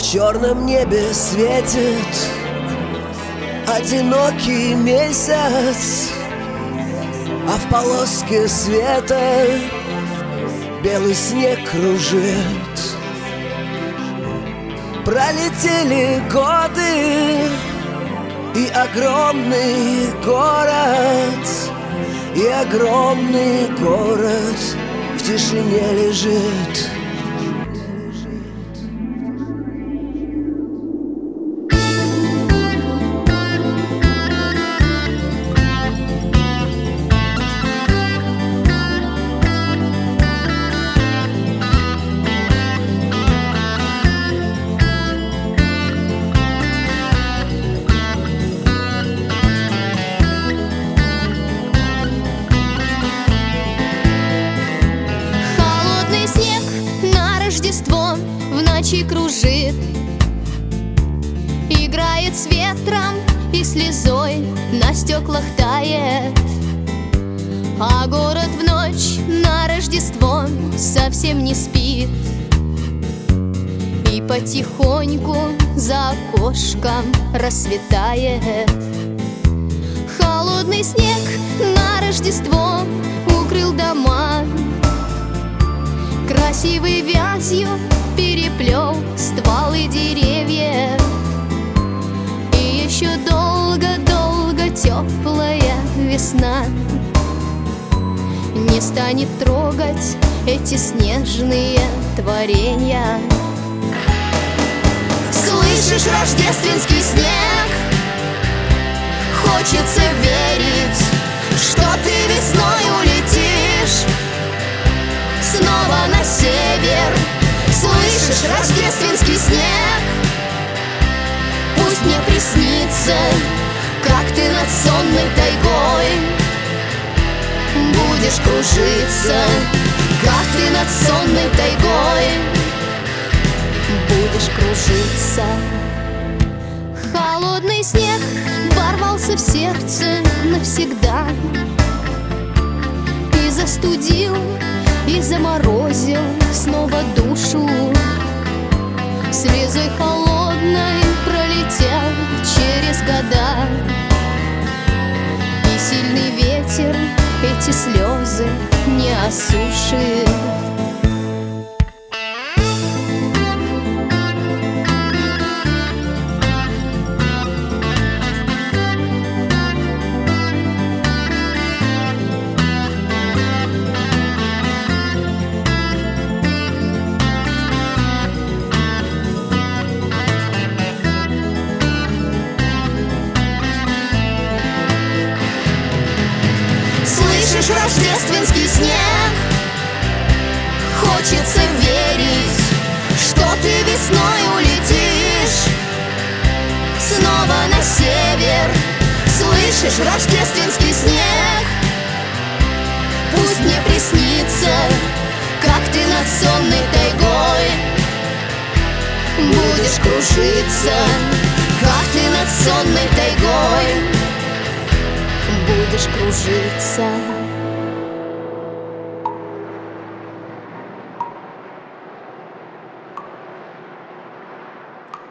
черном небе светит одинокий месяц, а в полоске света белый снег кружит. Пролетели годы, и огромный город, и огромный город в тишине лежит. В ночи кружит, играет с ветром и слезой на стеклах тает. А город в ночь на Рождество совсем не спит, и потихоньку за окошком рассветает. Холодный снег на Рождество укрыл дома, красивой вязью переплел стволы деревьев. И еще долго-долго теплая весна не станет трогать эти снежные творения. Слышишь рождественский снег? Хочется верить, что ты весной улетишь снова на север. Слышишь рождественский снег? Пусть мне приснится, как ты над сонной тайгой будешь кружиться, как ты над сонной тайгой будешь кружиться. Холодный снег ворвался в сердце навсегда и застудил, и заморозил снова душу. Слезой холодной пролетел через года, и сильный ветер эти слезы не осушит. Слышишь рождественский снег? Хочется верить, что ты весной улетишь снова на север. Слышишь рождественский снег? Пусть мне приснится, как ты над сонной тайгой будешь кружиться, как ты над сонной тайгой будешь кружиться.